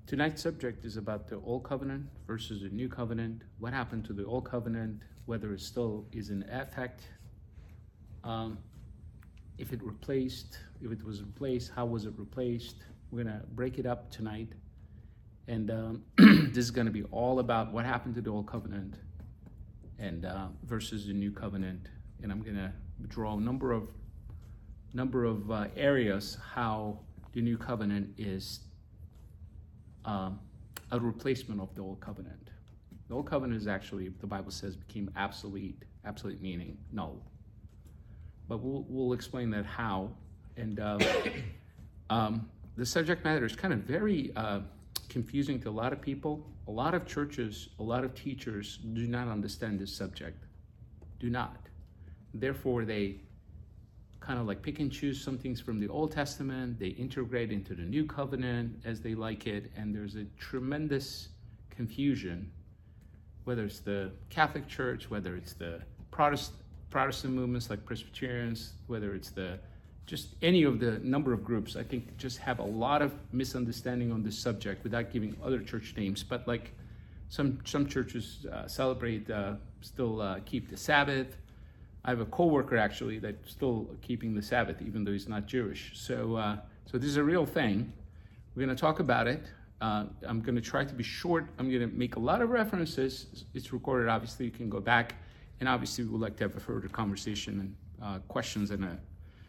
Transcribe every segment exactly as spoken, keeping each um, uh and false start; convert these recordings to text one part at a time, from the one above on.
tonight's subject is about the Old Covenant versus the New Covenant. What happened to the Old Covenant, whether it still is in effect, um, if it replaced, if it was replaced, how was it replaced? We're gonna break it up tonight. And um, this is gonna be all about what happened to the Old Covenant and uh, versus the New Covenant. And I'm gonna draw a number of number of uh, areas how the New Covenant is um, a replacement of the Old Covenant. The Old Covenant is actually, the Bible says, became obsolete, obsolete meaning null. But we'll we'll explain that how. And uh, um, the subject matter is kind of very uh, confusing to a lot of people. A lot of churches, a lot of teachers do not understand this subject. Do not. Therefore, they kind of like pick and choose some things from the Old Testament. They integrate into the New Covenant as they like it. And there's a tremendous confusion, whether it's the Catholic Church, whether it's the Protestant Protestant movements like Presbyterians, whether it's the just any of the number of groups, I think just have a lot of misunderstanding on this subject without giving other church names. But like some some churches uh, celebrate, uh, still uh, keep the Sabbath. I have a coworker actually that's still keeping the Sabbath, even though he's not Jewish. So uh, so this is a real thing. We're going to talk about it. Uh, I'm going to try to be short. I'm going to make a lot of references. It's recorded, obviously. You can go back. And obviously, we would like to have a further conversation and uh, questions and a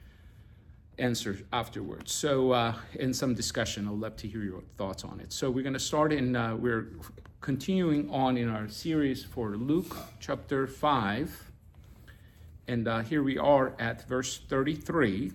answer afterwards. So, uh, in some discussion, I'd love to hear your thoughts on it. So, we're going to start in, uh, we're continuing on in our series for Luke chapter five. And uh, here we are at verse thirty-three.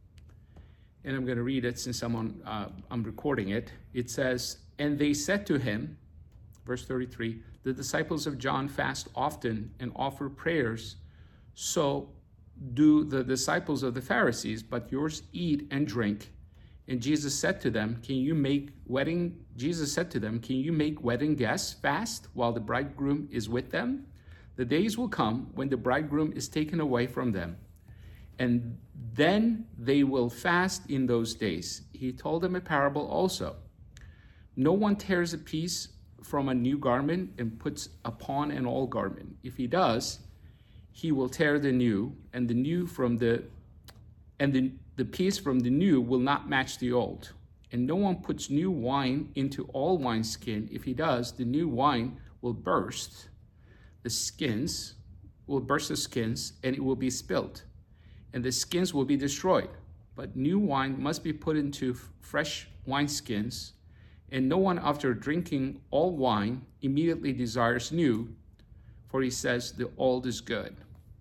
And I'm going to read it since I'm, on, uh, I'm recording it. It says, "And they said to him," verse thirty-three, "the disciples of John fast often and offer prayers. So do the disciples of the Pharisees, but yours eat and drink." And Jesus said to them, Can you make wedding, Jesus said to them, Can you make wedding guests fast while the bridegroom is with them? The days will come when the bridegroom is taken away from them, and then they will fast in those days. He told them a parable also. No one tears a piece from a new garment and puts upon an old garment. If he does, he will tear the new, and the new from the and the, the piece from the new will not match the old. And no one puts new wine into old wineskin. If he does, the new wine will burst the skins, will burst the skins, and it will be spilt, and the skins will be destroyed. But new wine must be put into fresh wineskins. And no one, after drinking old wine, immediately desires new, for he says the old is good.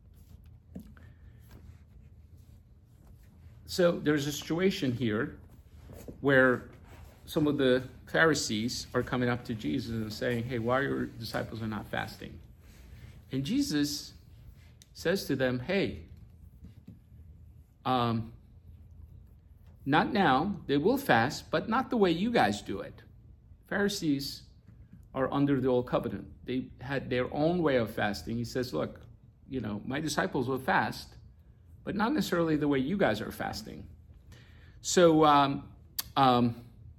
So there's a situation here where some of the Pharisees are coming up to Jesus and saying, hey, why your disciples are not fasting? And Jesus says to them, hey, um, not now, they will fast, but not the way you guys do it. Pharisees are under the Old Covenant. They had their own way of fasting. He says, look, you know, my disciples will fast, but not necessarily the way you guys are fasting. So um, um,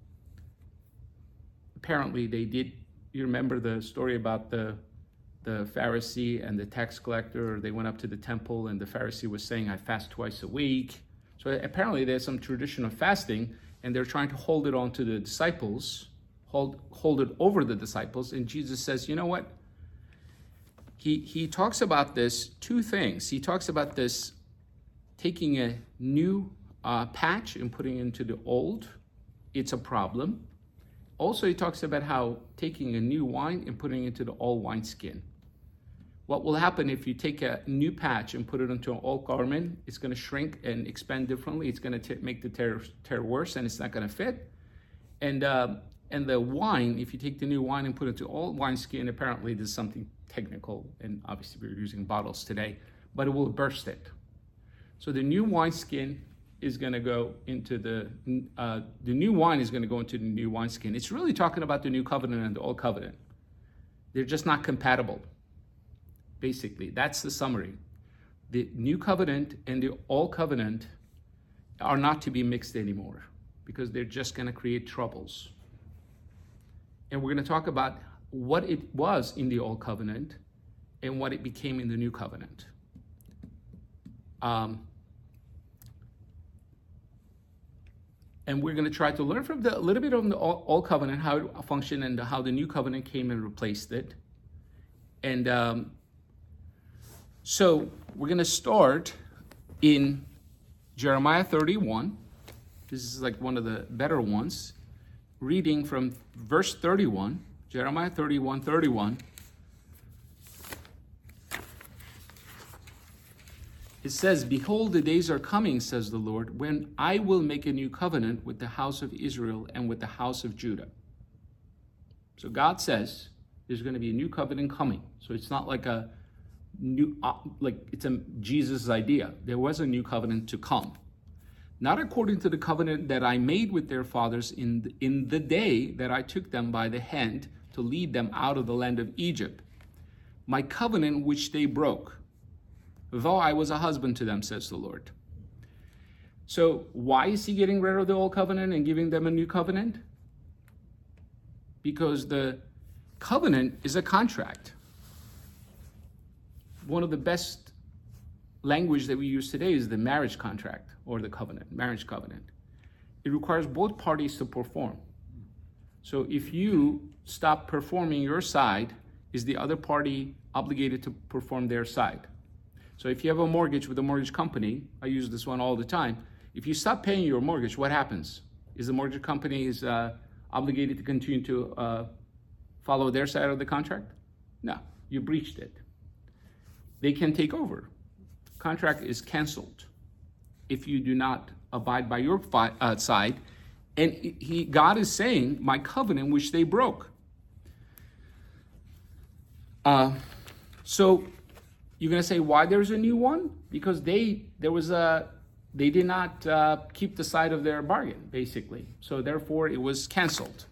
apparently they did, you remember the story about the the Pharisee and the tax collector. They went up to the temple and the Pharisee was saying, I fast twice a week. So apparently there's some tradition of fasting, and they're trying to hold it on to the disciples, hold hold it over the disciples. And Jesus says, you know what? He he talks about this two things. He talks about this taking a new uh, patch and putting it into the old. It's a problem. Also, he talks about how taking a new wine and putting it into the old wineskin. What will happen if you take a new patch and put it into an old garment? It's going to shrink and expand differently. It's going to make the tear, tear worse, and it's not going to fit. And uh, and the wine, if you take the new wine and put it into old wineskin, apparently there's something technical, and obviously we're using bottles today, but it will burst it. So the new wineskin is going to go into the uh, the new wine is going to go into the new wineskin. It's really talking about the new covenant and the old covenant. They're just not compatible. Basically, that's the summary. The new covenant and the old covenant are not to be mixed anymore because they're just going to create troubles. and we're going to talk about what it was in the Old Covenant and what it became in the New Covenant. Um, and we're going to try to learn from the, a little bit of the Old Covenant, how it functioned and how the New Covenant came and replaced it. And um, so we're going to start in Jeremiah thirty-one. This is like one of the better ones. Reading from verse thirty-one, Jeremiah thirty-one, thirty-one. It says, "Behold, the days are coming, says the Lord, when I will make a new covenant with the house of Israel and with the house of Judah." So God says there's going to be a new covenant coming. So it's not like a new, uh, like it's a Jesus' idea. There was a new covenant to come. Not according to the covenant that I made with their fathers in the, in the day that I took them by the hand to lead them out of the land of Egypt. My covenant which they broke, though I was a husband to them, says the Lord. So why is he getting rid of the old covenant and giving them a new covenant? Because the covenant is a contract. One of the best language that we use today is the marriage contract or the covenant, marriage covenant. It requires both parties to perform. So if you stop performing your side, is the other party obligated to perform their side? So if you have a mortgage with a mortgage company, I use this one all the time. If you stop paying your mortgage, what happens? Is the mortgage company is uh, obligated to continue to uh, follow their side of the contract? No, you breached it. They can take over. Contract is canceled if you do not abide by your fi- uh, side. And he, God is saying, my covenant which they broke. Uh, so you're going to say, why there's a new one? Because they there was a they did not uh, keep the side of their bargain, basically. So therefore, it was canceled.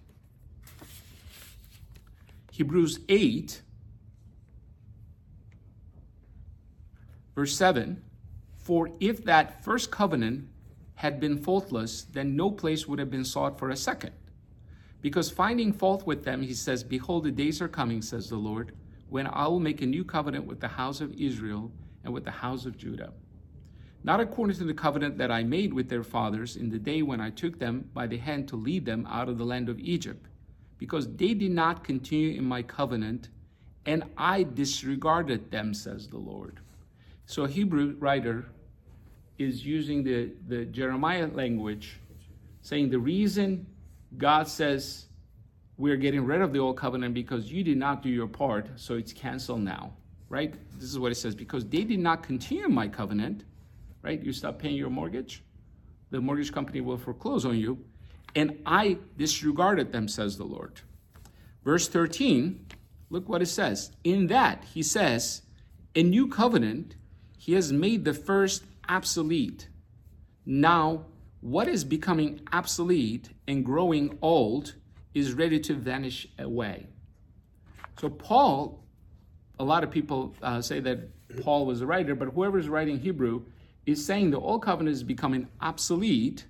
Hebrews eight, verse seven. For if that first covenant had been faultless, then no place would have been sought for a second. Because finding fault with them, he says, behold, the days are coming, says the Lord, when I will make a new covenant with the house of Israel and with the house of Judah. Not according to the covenant that I made with their fathers in the day when I took them by the hand to lead them out of the land of Egypt, because they did not continue in my covenant, and I disregarded them, says the Lord. So a Hebrew writer is using the, the Jeremiah language, saying the reason God says we're getting rid of the old covenant because you did not do your part, so it's canceled now, right? This is what it says, because they did not continue my covenant, right? You stop paying your mortgage, the mortgage company will foreclose on you, and I disregarded them, says the Lord. Verse thirteen, look what it says. In that, he says, a new covenant, he has made the first obsolete. Now, what is becoming obsolete and growing old is ready to vanish away. So Paul, a lot of people uh, say that Paul was a writer, but whoever is writing Hebrew is saying the old covenant is becoming obsolete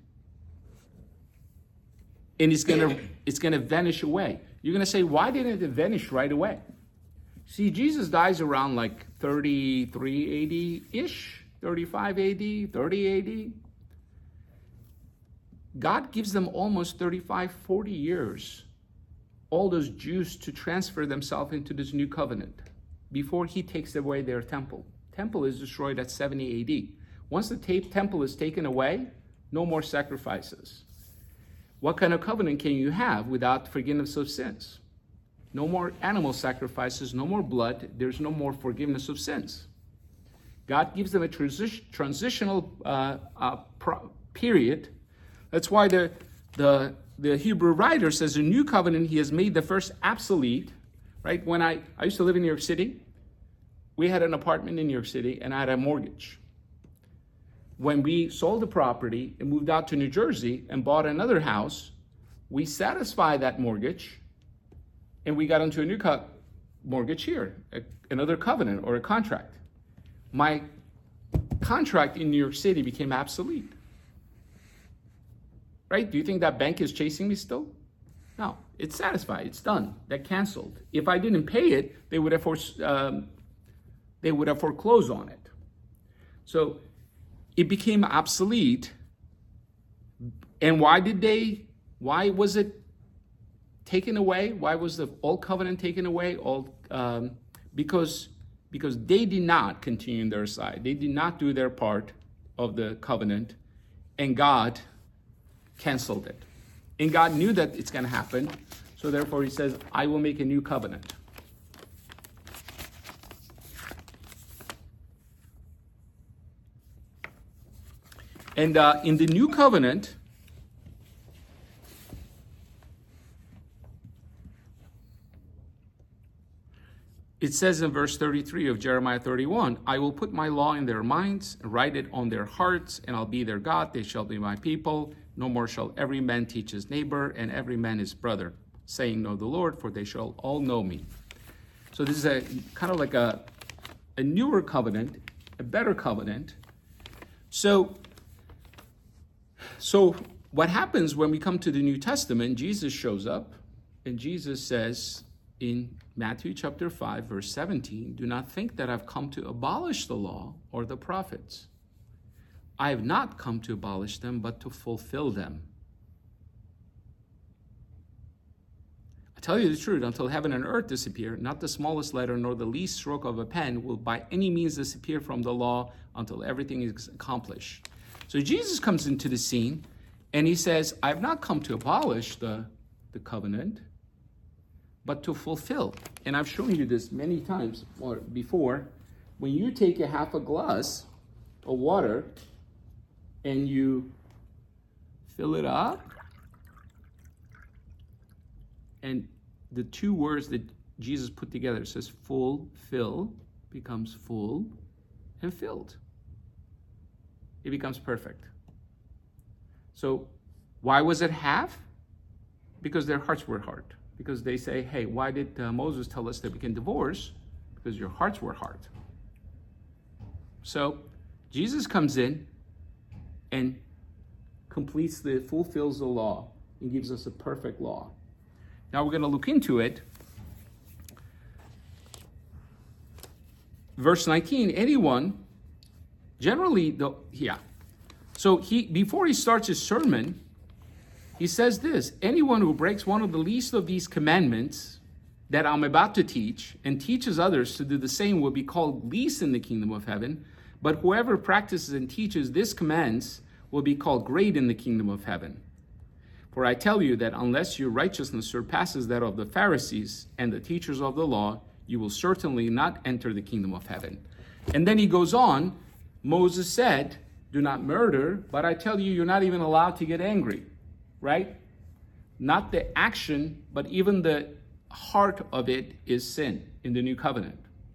and it's gonna it's gonna vanish away. You're gonna say, why didn't it vanish right away? See, Jesus dies around like thirty-three A D-ish, thirty-five A D, thirty A D. God gives them almost thirty-five, forty years, all those Jews to transfer themselves into this new covenant before he takes away their temple. Temple is destroyed at seventy A D. Once the temple is taken away, no more sacrifices. What kind of covenant can you have without forgiveness of sins? No more animal sacrifices, no more blood, there's no more forgiveness of sins. God gives them a transi- transitional uh, uh, pro- period. That's why the, the, the Hebrew writer says, a new covenant, he has made the first obsolete, right? When I, I used to live in New York City, we had an apartment in New York City and I had a mortgage. When we sold the property and moved out to New Jersey and bought another house, we satisfied that mortgage and we got into a new co- mortgage here, a, another covenant or a contract. My contract in New York City became obsolete. Right? Do you think that bank is chasing me still? No, it's satisfied. It's done. That canceled. If I didn't pay it, they would have for, um, they would have foreclosed on it. So it became obsolete. And why did they? Why was it taken away? Why was the old covenant taken away? All um, because because they did not continue on their side. They did not do their part of the covenant, and God canceled it. And God knew that it's going to happen, so therefore he says, I will make a new covenant. And uh, in the new covenant, it says in verse thirty-three of Jeremiah thirty-one, I will put my law in their minds, and write it on their hearts, and I'll be their God, they shall be my people. No more shall every man teach his neighbor, and every man his brother, saying, know the Lord, for they shall all know me. So this is a kind of like a, a newer covenant, a better covenant. So, so what happens when we come to the New Testament, Jesus shows up, and Jesus says in Matthew chapter five, verse seventeen, do not think that I've come to abolish the law or the prophets. I have not come to abolish them, but to fulfill them. I tell you the truth, until heaven and earth disappear, not the smallest letter nor the least stroke of a pen will by any means disappear from the law until everything is accomplished. So Jesus comes into the scene and he says, I have not come to abolish the, the covenant, but to fulfill. And I've shown you this many times before. When you take a half a glass of water and you fill it up, and the two words that Jesus put together says full, fill, becomes full and filled. It becomes perfect. So why was it half? Because their hearts were hard. Because they say, hey, why did uh, Moses tell us that we can divorce? Because your hearts were hard. So Jesus comes in and completes the, fulfills the law and gives us a perfect law. Now we're going to look into it. Verse nineteen, anyone, generally, the, yeah. So he before he starts his sermon, he says this, anyone who breaks one of the least of these commandments that I'm about to teach and teaches others to do the same will be called least in the kingdom of heaven. But whoever practices and teaches these commands will be called great in the kingdom of heaven. For I tell you that unless your righteousness surpasses that of the Pharisees and the teachers of the law, you will certainly not enter the kingdom of heaven. And then he goes on, Moses said, do not murder, but I tell you, you're not even allowed to get angry, right? Not the action, but even the heart of it is sin in the new covenant.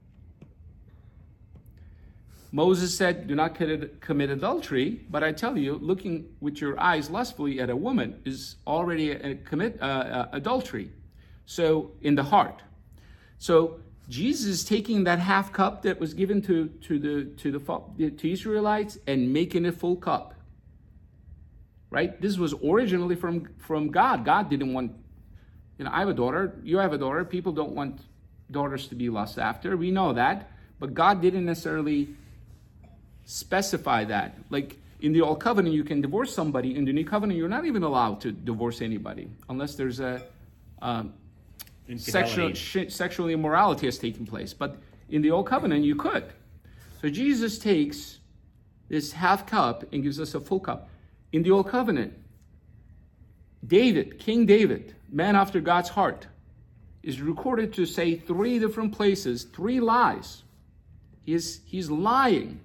Moses said, do not commit adultery, but I tell you, looking with your eyes lustfully at a woman is already a commit uh, uh, adultery. So in the heart. So Jesus is taking that half cup that was given to, to the to the to Israelites and making a full cup. Right? This was originally from, from God. God didn't want, you know, I have a daughter, you have a daughter. People don't want daughters to be lust after. We know that. But God didn't necessarily specify that. Like in the Old Covenant, you can divorce somebody. In the New Covenant, you're not even allowed to divorce anybody unless there's a um, sexual sh- sexual immorality has taken place. But in the Old Covenant, you could. So Jesus takes this half cup and gives us a full cup. In the Old Covenant, David, King David, man after God's heart, is recorded to say three different places, three lies. He is, he's lying.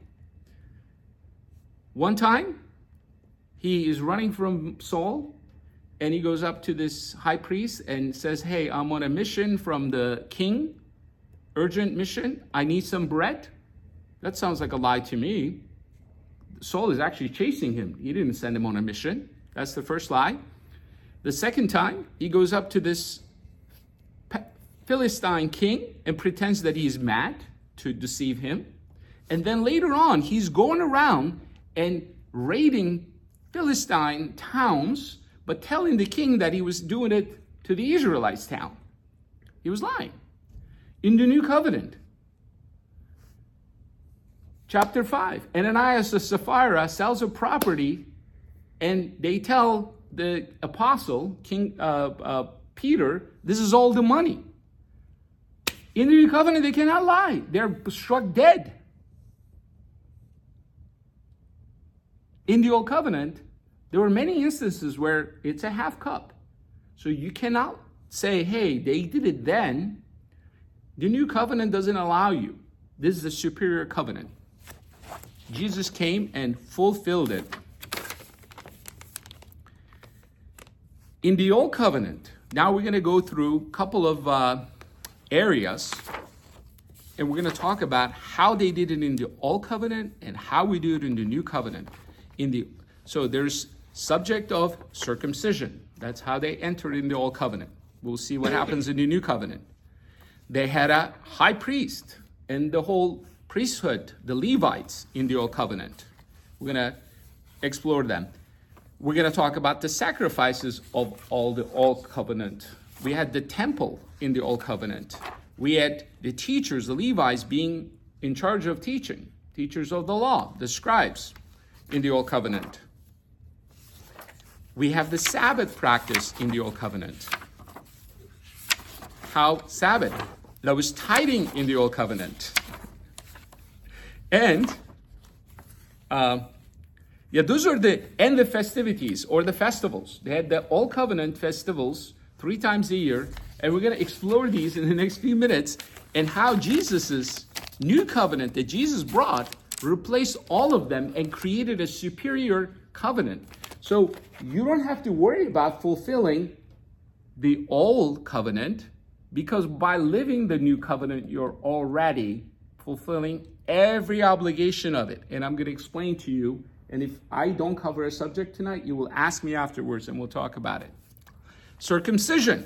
One time, he is running from Saul, and he goes up to this high priest and says, hey, I'm on a mission from the king, urgent mission. I need some bread. That sounds like a lie to me. Saul is actually chasing him. He didn't send him on a mission. That's the first lie. The second time, he goes up to this Philistine king and pretends that he's mad to deceive him. And then later on, he's going around and raiding Philistine towns, but telling the king that he was doing it to the Israelites' town. He was lying. In the new covenant, chapter five, Ananias and Sapphira sells a property, and they tell the apostle, King uh, uh, Peter, this is all the money. In the new covenant, they cannot lie. They're struck dead. In the old covenant, there were many instances where it's a half cup. So you cannot say, hey, they did it then. The new covenant doesn't allow you. This is a superior covenant. Jesus came and fulfilled it. In the old covenant, now we're going to go through a couple of uh, areas, and we're going to talk about how they did it in the old covenant and how we do it in the new covenant. In the so there's subject of circumcision. That's how they entered in the old covenant. We'll see what happens in the new covenant. They had a high priest and the whole priesthood, the Levites in the old covenant. We're going to explore them. We're going to talk about the sacrifices of all the old covenant. We had the temple in the old covenant. We had the teachers, the Levites, being in charge of teaching, teachers of the law, the scribes in the old covenant. We have the Sabbath practice in the old covenant. How Sabbath, that was tithing in the old covenant. And, uh, yeah, those are the, and the festivities or the festivals. They had the old covenant festivals three times a year. And we're going to explore these in the next few minutes and how Jesus's new covenant that Jesus brought replaced all of them and created a superior covenant. So you don't have to worry about fulfilling the old covenant, because by living the new covenant, you're already fulfilling every obligation of it. And I'm going to explain to you. And if I don't cover a subject tonight, you will ask me afterwards and we'll talk about it. Circumcision.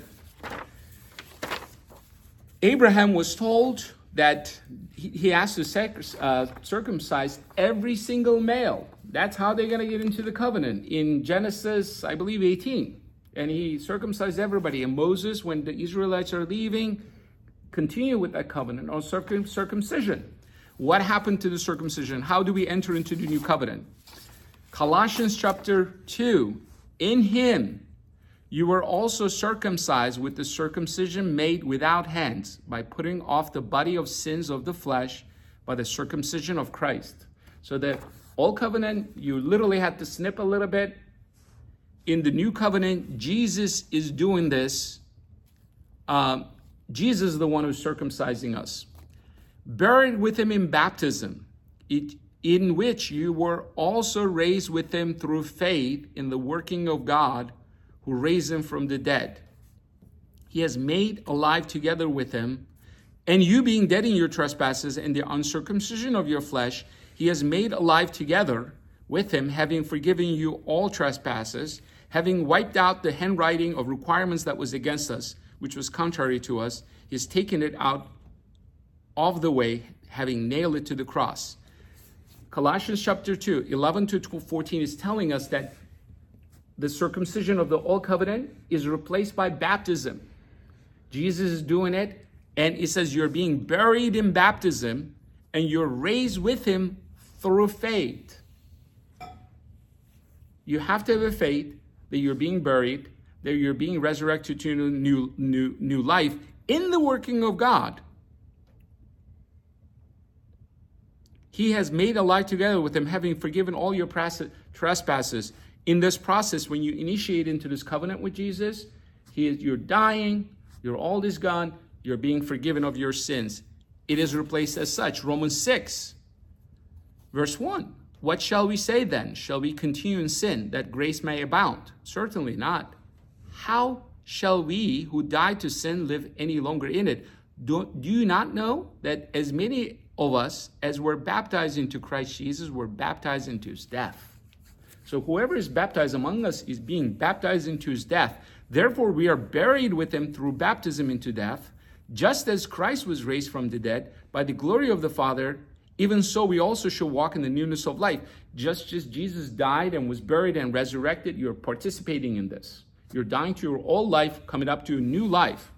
Abraham was told that he, he has to sac- uh, circumcise every single male. That's how they're going to get into the covenant. In Genesis, I believe, eighteen. And he circumcised everybody. And Moses, when the Israelites are leaving, continue with that covenant or circum- circumcision. What happened to the circumcision? How do we enter into the new covenant? Colossians chapter two. In him you were also circumcised with the circumcision made without hands, by putting off the body of sins of the flesh by the circumcision of Christ. So the old covenant, you literally had to snip a little bit. In the new covenant, Jesus is doing this. Um, Jesus is the one who's circumcising us. Buried with him in baptism, it, in which you were also raised with him through faith in the working of God, who raised him from the dead. He has made alive together with him, and you being dead in your trespasses and the uncircumcision of your flesh, he has made alive together with him, having forgiven you all trespasses, having wiped out the handwriting of requirements that was against us, which was contrary to us. He has taken it out of the way, having nailed it to the cross. Colossians chapter two, eleven to fourteen is telling us that the circumcision of the old covenant is replaced by baptism. Jesus is doing it, and it says you're being buried in baptism, and you're raised with him through faith. You have to have a faith that you're being buried, that you're being resurrected to a new, new, new life in the working of God. He has made alive together with him, having forgiven all your trespasses. In this process, when you initiate into this covenant with Jesus, he is, you're dying, your all is gone, you're being forgiven of your sins. It is replaced as such. Romans six, verse one. What shall we say then? Shall we continue in sin, that grace may abound? Certainly not. How shall we who died to sin live any longer in it? Do, do you not know that as many of us as were baptized into Christ Jesus were baptized into his death? So whoever is baptized among us is being baptized into his death. Therefore we are buried with him through baptism into death, just as Christ was raised from the dead by the glory of the Father. Even so we also shall walk in the newness of life. Just as Jesus died and was buried and resurrected, you're participating in this. You're dying to your old life, coming up to a new life.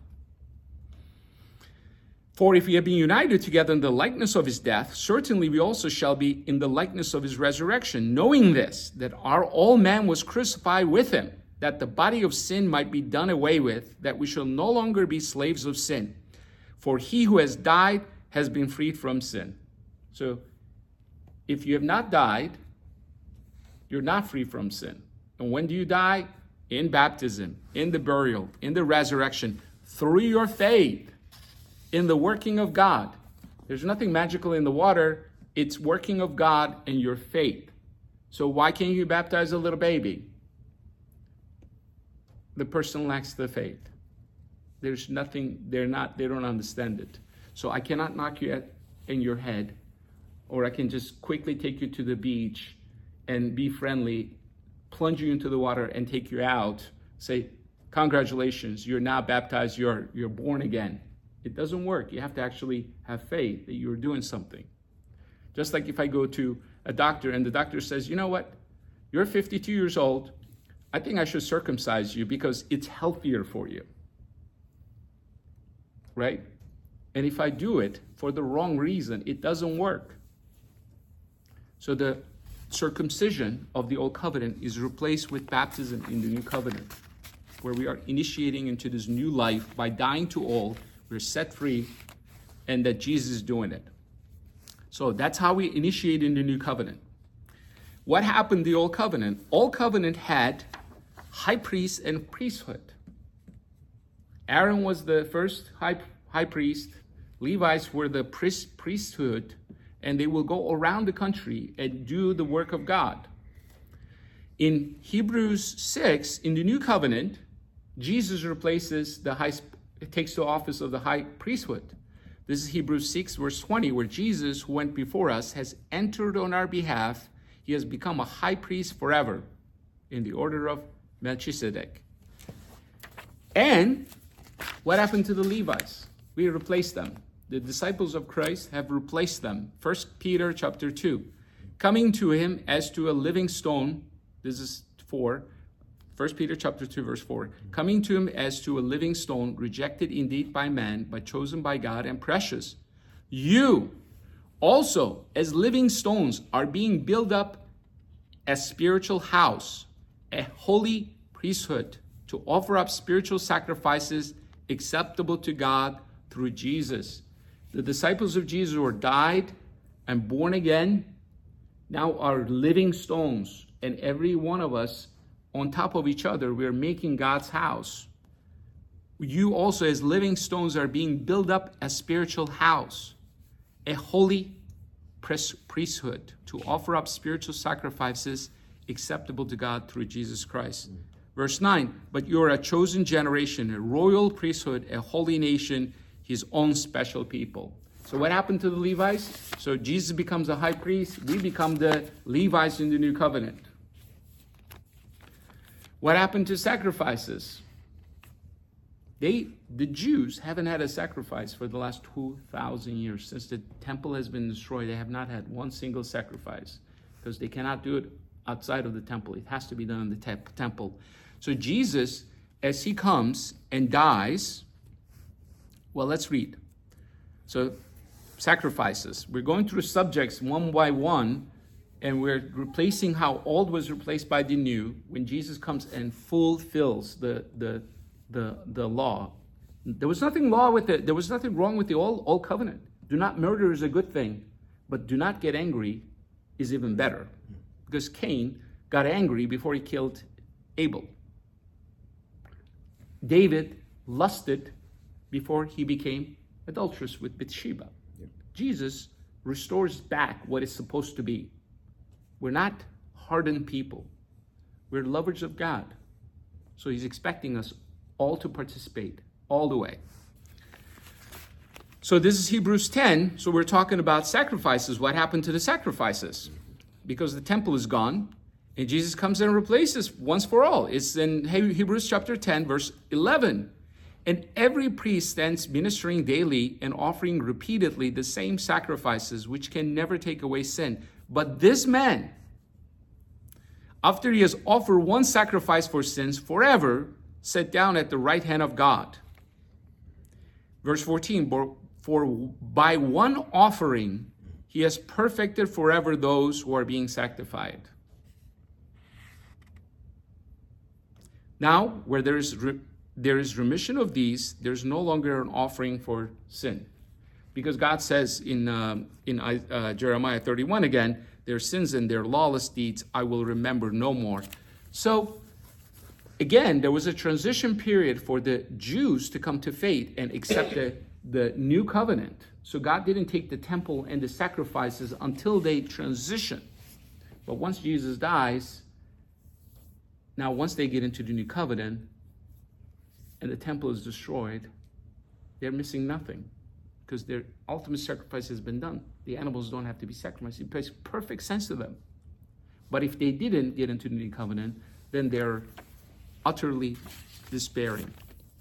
For if we have been united together in the likeness of his death, certainly we also shall be in the likeness of his resurrection, knowing this, that our old man was crucified with him, that the body of sin might be done away with, that we shall no longer be slaves of sin. For he who has died has been freed from sin. So if you have not died, you're not free from sin. And when do you die? In baptism, in the burial, in the resurrection, through your faith in the working of God. There's nothing magical in the water. It's working of God and your faith. So why can't you baptize a little baby? The person lacks the faith. There's nothing, they're not, they don't understand it. So I cannot knock you at, in your head, or I can just quickly take you to the beach and be friendly, plunge you into the water and take you out, say, congratulations, you're now baptized, you're, you're born again. It doesn't work. You have to actually have faith that you're doing something. Just like if I go to a doctor and the doctor says, you know what, you're fifty-two years old, I think I should circumcise you because it's healthier for you. Right? And if I do it for the wrong reason, it doesn't work. So the circumcision of the old covenant is replaced with baptism in the new covenant, where we are initiating into this new life by dying to old. We're set free, and that Jesus is doing it. So that's how we initiate in the new covenant. What happened in the old covenant? Old covenant had high priest and priesthood. Aaron was the first high, high priest. Levites were the priest, priesthood, and they will go around the country and do the work of God. In Hebrews six, in the new covenant, Jesus replaces the high, takes the office of the high priesthood. This is Hebrews six, verse twenty, where Jesus, who went before us, has entered on our behalf. He has become a high priest forever in the order of Melchizedek. And what happened to the Levites? We replaced them. The disciples of Christ have replaced them. First Peter chapter two. Coming to him as to a living stone. This is four. First Peter chapter two, verse four. Coming to him as to a living stone, rejected indeed by man, but chosen by God and precious. You also, as living stones, are being built up as spiritual house, a holy priesthood, to offer up spiritual sacrifices acceptable to God through Jesus. The disciples of Jesus were died and born again, now are living stones, and every one of us on top of each other, we're making God's house. You also as living stones are being built up as spiritual house, a holy priesthood, to offer up spiritual sacrifices acceptable to God through Jesus Christ. Mm. Verse nine, but you're a chosen generation, a royal priesthood, a holy nation, his own special people. So what happened to the Levites? So Jesus becomes a high priest. We become the Levites in the new covenant. What happened to sacrifices? They, the Jews haven't had a sacrifice for the last two thousand years. Since the temple has been destroyed, they have not had one single sacrifice because they cannot do it outside of the temple. It has to be done in the te- temple. So Jesus, as he comes and dies, well, let's read. So sacrifices. We're going through subjects one by one, and we're replacing how old was replaced by the new when Jesus comes and fulfills the the the, the law. There was nothing law with it. There was nothing wrong with the old, old covenant. Do not murder is a good thing, but do not get angry is even better. Because Cain got angry before he killed Abel. David lusted before he became adulterous with Bathsheba. Yep. Jesus restores back what is supposed to be. We're not hardened people. We're lovers of God. So he's expecting us all to participate all the way. So this is Hebrews ten. So we're talking about sacrifices. What happened to the sacrifices? Because the temple is gone, and Jesus comes and replaces once for all. It's in Hebrews chapter ten, verse eleven. And every priest stands ministering daily and offering repeatedly the same sacrifices, which can never take away sin. But this man after he has offered one sacrifice for sins forever, sat down at the right hand of God. Verse fourteen, for by one offering he has perfected forever those who are being sanctified. Now, where there is, re- there is remission of these, there's no longer an offering for sin. Because God says in, uh, in uh, Jeremiah thirty-one again, their sins and their lawless deeds I will remember no more. So, again, there was a transition period for the Jews to come to faith and accept the, the new covenant. So God didn't take the temple and the sacrifices until they transition. But once Jesus dies, now once they get into the new covenant and the temple is destroyed, they're missing nothing because their ultimate sacrifice has been done. The animals don't have to be sacrificed. It makes perfect sense to them. But if they didn't get into the new covenant, then they're utterly despairing.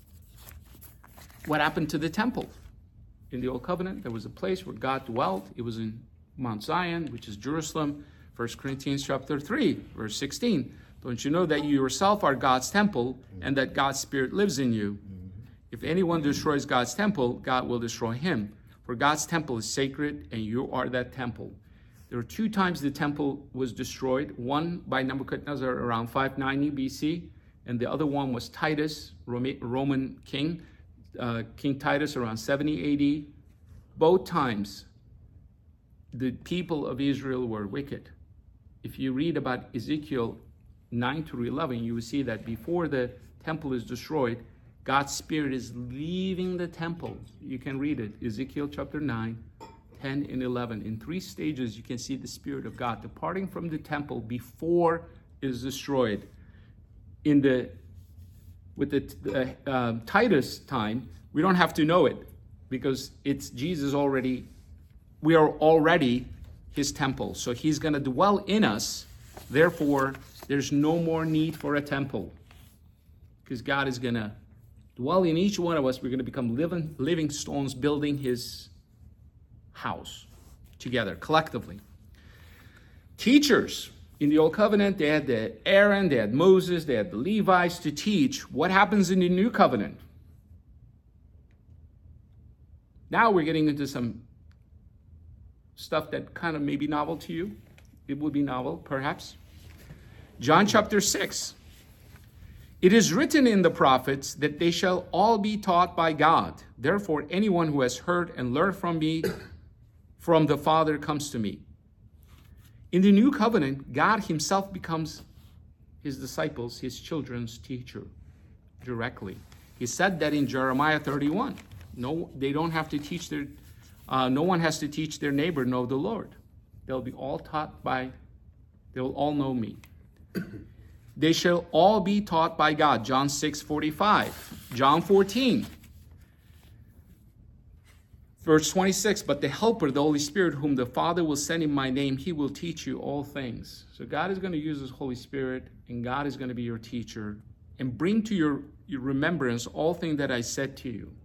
What happened to the temple? In the Old Covenant, there was a place where God dwelt. It was in Mount Zion, which is Jerusalem. First Corinthians chapter three, verse sixteen. Don't you know that you yourself are God's temple and that God's Spirit lives in you? If anyone destroys God's temple, God will destroy him. For God's temple is sacred and you are that temple. There were two times the temple was destroyed. One by Nebuchadnezzar around five ninety B C, and the other one was Titus, Roman king. Uh, King Titus around seventy A D. Both times, the people of Israel were wicked. If you read about Ezekiel nine to eleven, you will see that before the temple is destroyed, God's Spirit is leaving the temple. You can read it, Ezekiel chapter nine, ten, and eleven. In three stages, you can see the Spirit of God departing from the temple before it is destroyed. In the With the uh, uh, Titus time, we don't have to know it because it's Jesus already, we are already his temple. So he's going to dwell in us. Therefore, there's no more need for a temple because God is going to dwell in each one of us. We're going to become living, living stones building his house together, collectively. Teachers. In the Old Covenant, they had the Aaron, they had Moses, they had the Levites to teach. What happens in the New Covenant? Now we're getting into some stuff that kind of may be novel to you. It would be novel, perhaps. John chapter six. It is written in the prophets that they shall all be taught by God. Therefore, anyone who has heard and learned from me, from the Father, comes to me. In the new covenant, God himself becomes his disciples, his children's teacher directly. He said that in Jeremiah thirty-one. No, they don't have to teach their, uh, no one has to teach their neighbor, know the Lord. They'll be all taught by, they'll all know me. They shall all be taught by God. John six forty-five. John fourteen. Verse twenty-six, but the Helper, the Holy Spirit, whom the Father will send in my name, he will teach you all things. So God is going to use his Holy Spirit, and God is going to be your teacher, and bring to your, your remembrance all things that I said to you.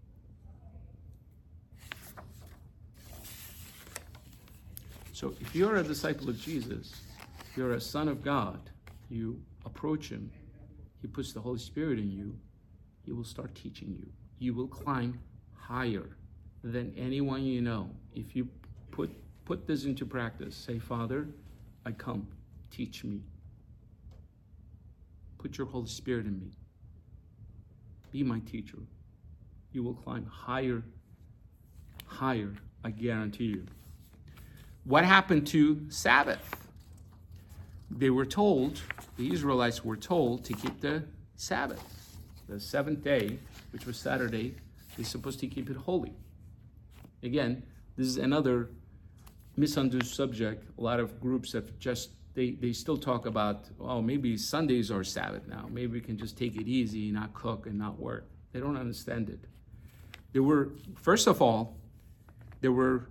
So if you're a disciple of Jesus, you're a son of God, you approach him, he puts the Holy Spirit in you, he will start teaching you. You will climb higher than anyone you know. If you put put this into practice, say, Father, I come, teach me. Put your Holy Spirit in me. Be my teacher. You will climb higher, higher, I guarantee you. What happened to Sabbath? They were told, the Israelites were told to keep the Sabbath. The seventh day, which was Saturday, they're supposed to keep it holy. Again, this is another misunderstood subject. A lot of groups have just, they, they still talk about, oh, maybe Sundays are Sabbath now. Maybe we can just take it easy, not cook and not work. They don't understand it. There were, first of all, there were,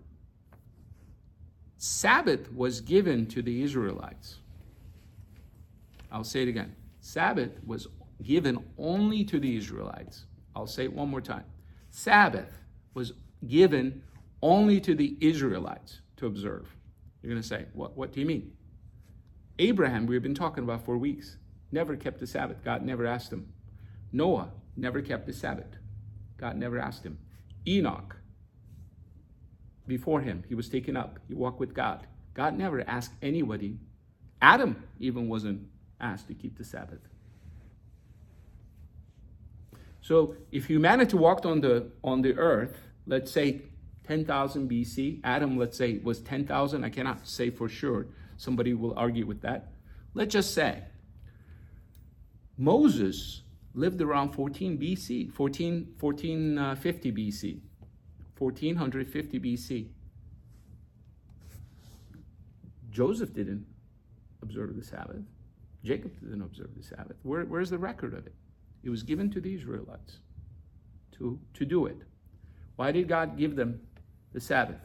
Sabbath was given to the Israelites. I'll say it again. Sabbath was given only to the Israelites. I'll say it one more time. Sabbath was given only to the Israelites to observe. You're going to say, what, what do you mean? Abraham, we've been talking about for weeks, never kept the Sabbath. God never asked him. Noah never kept the Sabbath. God never asked him. Enoch, before him, he was taken up. He walked with God. God never asked anybody. Adam even wasn't asked to keep the Sabbath. So if humanity walked on the on the earth, let's say ten thousand B C, Adam, let's say, was ten thousand. I cannot say for sure. Somebody will argue with that. Let's just say Moses lived around fourteen B C, fourteen, fourteen fifty B C, fourteen fifty B C. Joseph didn't observe the Sabbath. Jacob didn't observe the Sabbath. Where, where's the record of it? It was given to the Israelites to, to do it. Why did God give them the Sabbath?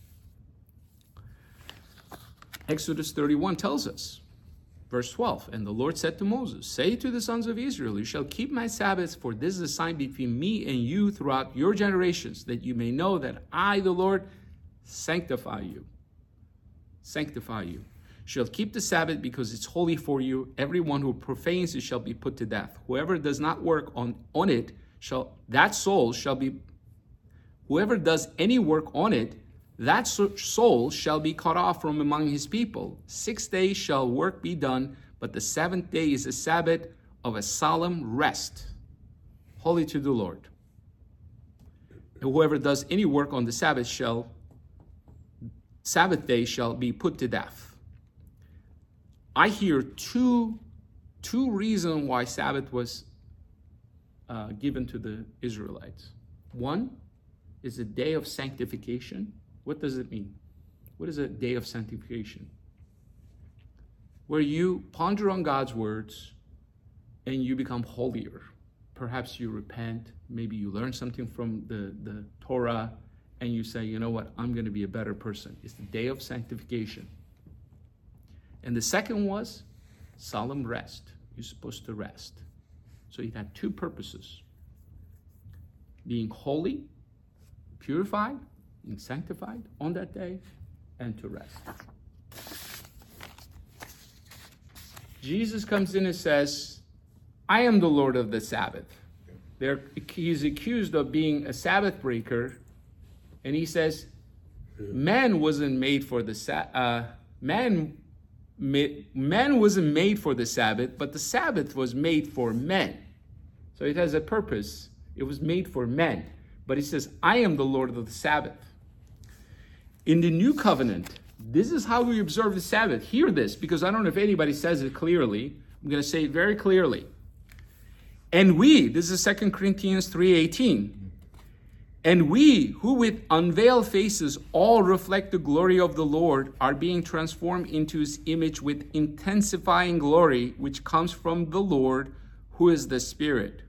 Exodus thirty-one tells us, verse twelve, and the Lord said to Moses, say to the sons of Israel, you shall keep my Sabbaths, for this is a sign between me and you throughout your generations, that you may know that I, the Lord, sanctify you. Sanctify you. Shall keep the Sabbath because it's holy for you. Everyone who profanes it shall be put to death. Whoever does not work on, on it, shall that soul shall be, whoever does any work on it, that soul shall be cut off from among his people. Six days shall work be done, but the seventh day is a Sabbath of a solemn rest, holy to the Lord. And whoever does any work on the Sabbath shall, Sabbath day shall be put to death. I hear two, two reasons why Sabbath was uh, given to the Israelites. One is a day of sanctification. What does it mean? What is a day of sanctification? Where you ponder on God's words and you become holier. Perhaps you repent, maybe you learn something from the, the Torah, and you say, you know what, I'm going to be a better person. It's the day of sanctification. And the second was solemn rest. You're supposed to rest. So it had two purposes. Being holy, purified, being sanctified on that day, and to rest. Jesus comes in and says, I am the Lord of the Sabbath. They're, he's accused of being a Sabbath breaker, and he says, man wasn't made for the Sabbath. Uh, man Man wasn't made for the Sabbath, but the Sabbath was made for men. So it has a purpose. It was made for men. But he says, I am the Lord of the Sabbath. In the New Covenant, this is how we observe the Sabbath. Hear this, because I don't know if anybody says it clearly. I'm going to say it very clearly. And we, this is Second Corinthians three eighteen. And we, who with unveiled faces all reflect the glory of the Lord, are being transformed into his image with intensifying glory, which comes from the Lord, who is the Spirit.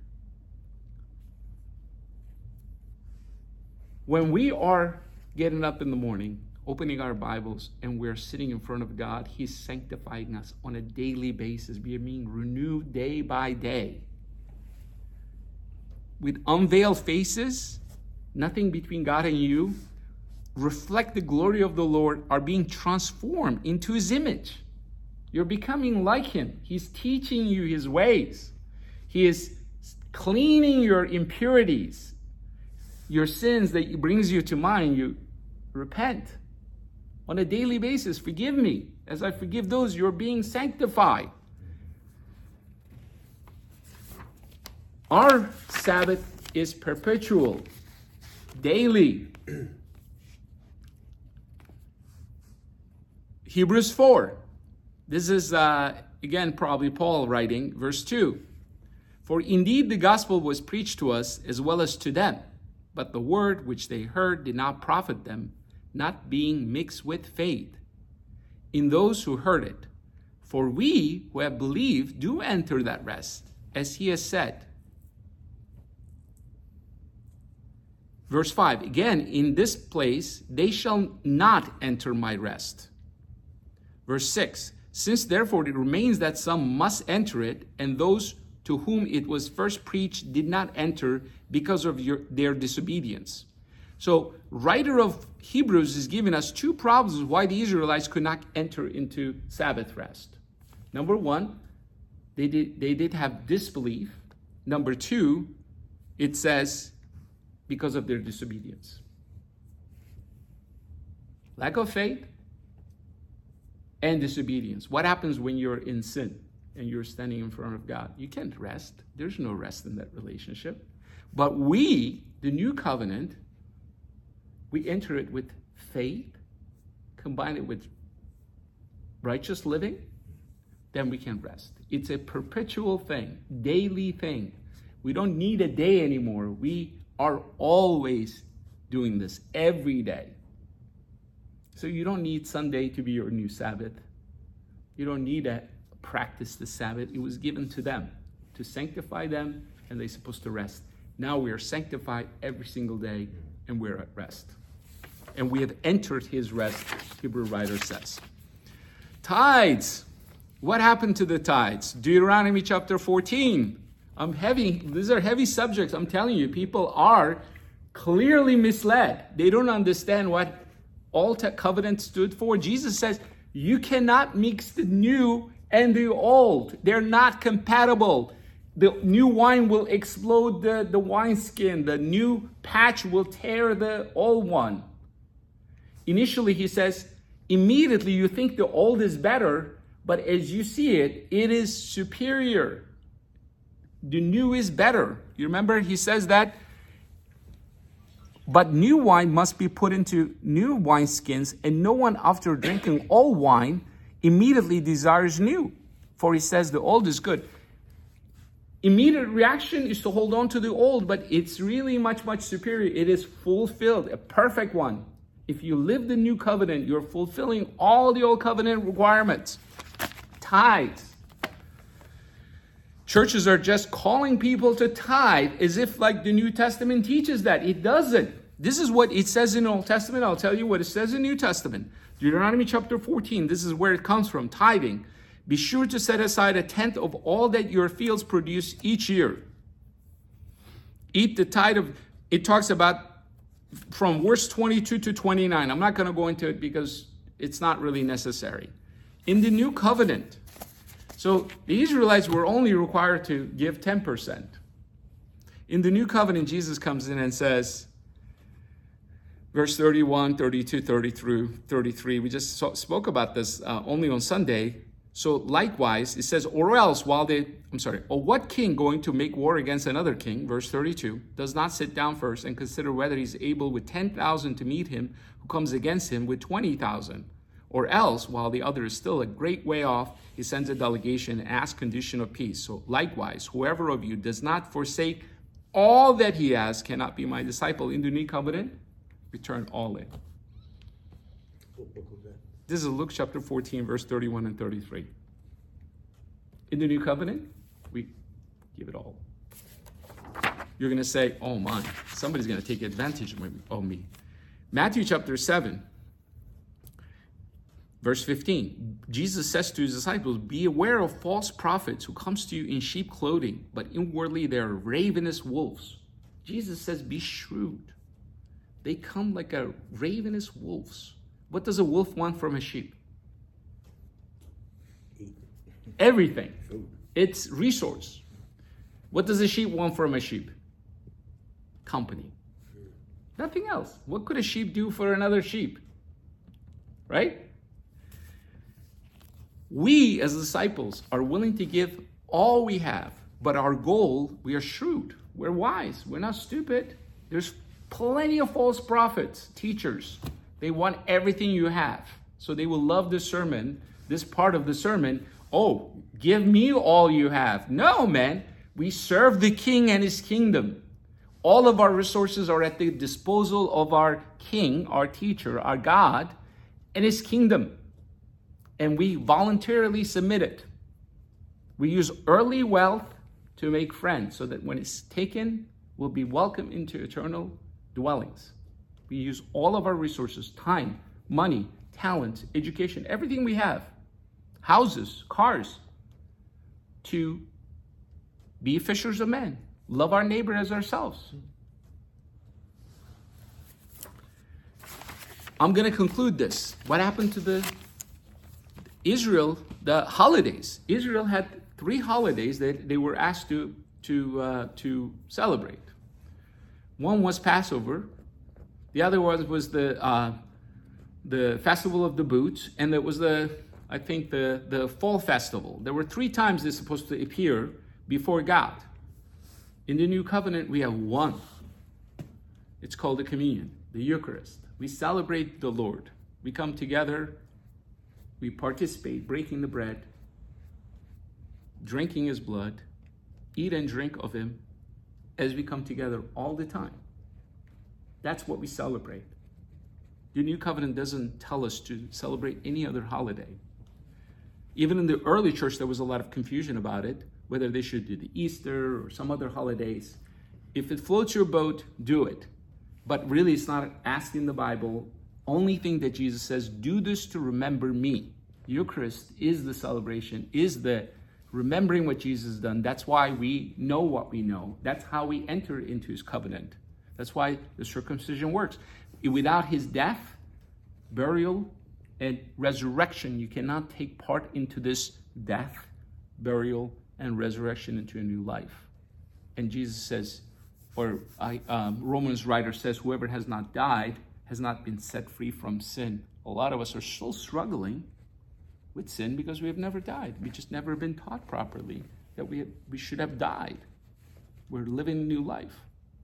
When we are getting up in the morning, opening our Bibles, and we're sitting in front of God, he's sanctifying us on a daily basis. We are being renewed day by day. With unveiled faces, nothing between God and you, reflect the glory of the Lord, are being transformed into his image. You're becoming like him. He's teaching you his ways. He is cleaning your impurities, your sins that brings you to mind. You repent on a daily basis. Forgive me as I forgive those. You're being sanctified. Our Sabbath is perpetual. Daily. Hebrews four. This is, uh, again, probably Paul writing, verse two. For indeed the gospel was preached to us as well as to them, but the word which they heard did not profit them, not being mixed with faith in those who heard it. For we who have believed do enter that rest, as he has said. Verse five, again, in this place, they shall not enter my rest. Verse six, since therefore it remains that some must enter it, and those to whom it was first preached did not enter because of your, their disobedience. So, writer of Hebrews is giving us two problems why the Israelites could not enter into Sabbath rest. Number one, they did, they did have disbelief. Number two, it says because of their disobedience. Lack of faith and disobedience. What happens when you're in sin and you're standing in front of God? You can't rest. There's no rest in that relationship. But we, the new covenant, we enter it with faith, combine it with righteous living, then we can rest. It's a perpetual thing, daily thing. We don't need a day anymore. We are always doing this every day. So you don't need Sunday to be your new Sabbath. You don't need to practice the Sabbath. It was given to them to sanctify them, and they're supposed to rest. Now we are sanctified every single day, and we're at rest. And we have entered his rest, Hebrew writer says. Tithes. What happened to the tithes? Deuteronomy chapter fourteen. I'm heavy. These are heavy subjects. I'm telling you, people are clearly misled. They don't understand what all covenant stood for. Jesus says, you cannot mix the new and the old. They're not compatible. The new wine will explode the, the wineskin. The new patch will tear the old one. Initially, he says, immediately you think the old is better, but as you see it, it is superior. The new is better. You remember he says that? But new wine must be put into new wineskins, and no one after drinking old wine immediately desires new. For he says the old is good. Immediate reaction is to hold on to the old, but it's really much, much superior. It is fulfilled, a perfect one. If you live the new covenant, you're fulfilling all the old covenant requirements. Tithes. Churches are just calling people to tithe as if like the New Testament teaches that. It doesn't. This is what it says in the Old Testament. I'll tell you what it says in the New Testament. Deuteronomy chapter fourteen, this is where it comes from, tithing. Be sure to set aside a tenth of all that your fields produce each year. Eat the tithe of, it talks about from verse twenty-two to twenty-nine. I'm not going to go into it because it's not really necessary. In the new covenant, so the Israelites were only required to give ten percent. In the new covenant, Jesus comes in and says, verse thirty-one, thirty-two, thirty through thirty-three, we just so, spoke about this uh, only on Sunday. So likewise, it says, or else while they, I'm sorry, or what king going to make war against another king, verse thirty-two, does not sit down first and consider whether he's able with ten thousand to meet him who comes against him with twenty thousand? Or else, while the other is still a great way off, he sends a delegation and asks condition of peace. So likewise, whoever of you does not forsake all that he has cannot be my disciple. In the new covenant, return all in. This is Luke chapter fourteen, verse thirty-one and thirty-three. In the new covenant, we give it all. You're going to say, oh my, somebody's going to take advantage of me. Matthew chapter seven. Verse fifteen, Jesus says to his disciples, be aware of false prophets who comes to you in sheep clothing, but inwardly they are ravenous wolves. Jesus says, be shrewd. They come like a ravenous wolves. What does a wolf want from a sheep? Everything. It's resource. What does a sheep want from a sheep? Company. Nothing else. What could a sheep do for another sheep? Right? We, as disciples, are willing to give all we have, but our goal, we are shrewd. We're wise. We're not stupid. There's plenty of false prophets, teachers. They want everything you have. So they will love the sermon, this part of the sermon. Oh, give me all you have. No, man. We serve the King and his kingdom. All of our resources are at the disposal of our King, our teacher, our God, and his kingdom. And we voluntarily submit it. We use early wealth to make friends so that when it's taken, we'll be welcomed into eternal dwellings. We use all of our resources, time, money, talent, education, everything we have, houses, cars, to be fishers of men, love our neighbor as ourselves. I'm going to conclude this. What happened to the Israel, the holidays. Israel had three holidays that they were asked to to uh, to celebrate. One was Passover. The other one was the uh, the Festival of the Booths, and it was the I think the the Fall Festival. There were three times they're supposed to appear before God. In the New Covenant, we have one. It's called the Communion, the Eucharist. We celebrate the Lord. We come together. We participate, breaking the bread, drinking his blood, eat and drink of him as we come together all the time. That's what we celebrate. The New Covenant doesn't tell us to celebrate any other holiday. Even in the early church, there was a lot of confusion about it, whether they should do the Easter or some other holidays. If it floats your boat, do it. But really, it's not asking the Bible. Only thing that Jesus says, do this to remember me. Eucharist is the celebration, is the remembering what Jesus has done. That's why we know what we know. That's how we enter into his covenant. That's why the circumcision works. Without his death, burial, and resurrection, you cannot take part into this death, burial, and resurrection into a new life. And Jesus says, or I, um, Romans writer says, whoever has not died has not been set free from sin. A lot of us are still struggling with sin because we have never died. We just never been taught properly that we have, we should have died. We're living a new life.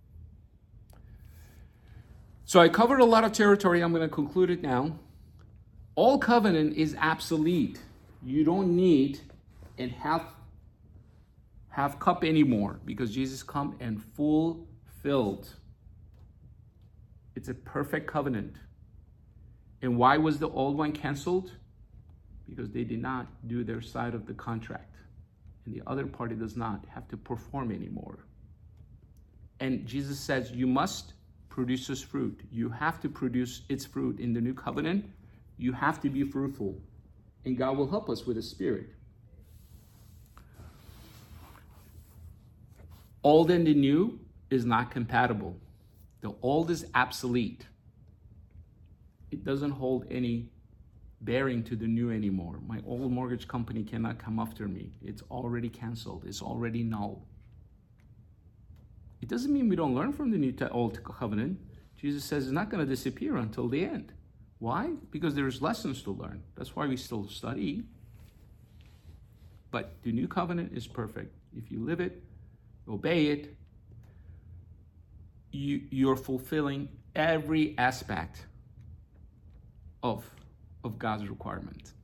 So I covered a lot of territory. I'm going to conclude it now. All covenant is obsolete. You don't need and have half cup anymore because Jesus come and fulfilled. It's a perfect covenant. And why was the old one canceled? Because they did not do their side of the contract. And the other party does not have to perform anymore. And Jesus says, you must produce this fruit. You have to produce its fruit in the new covenant. You have to be fruitful. And God will help us with his Spirit. Old and the new is not compatible. The old is obsolete. It doesn't hold any bearing to the new anymore. My old mortgage company cannot come after me. It's already canceled. It's already null. It doesn't mean we don't learn from the new to old covenant. Jesus says it's not going to disappear until the end. Why? Because there's lessons to learn. That's why we still study. But the new covenant is perfect. If you live it, obey it, you, you're fulfilling every aspect of, of God's requirement.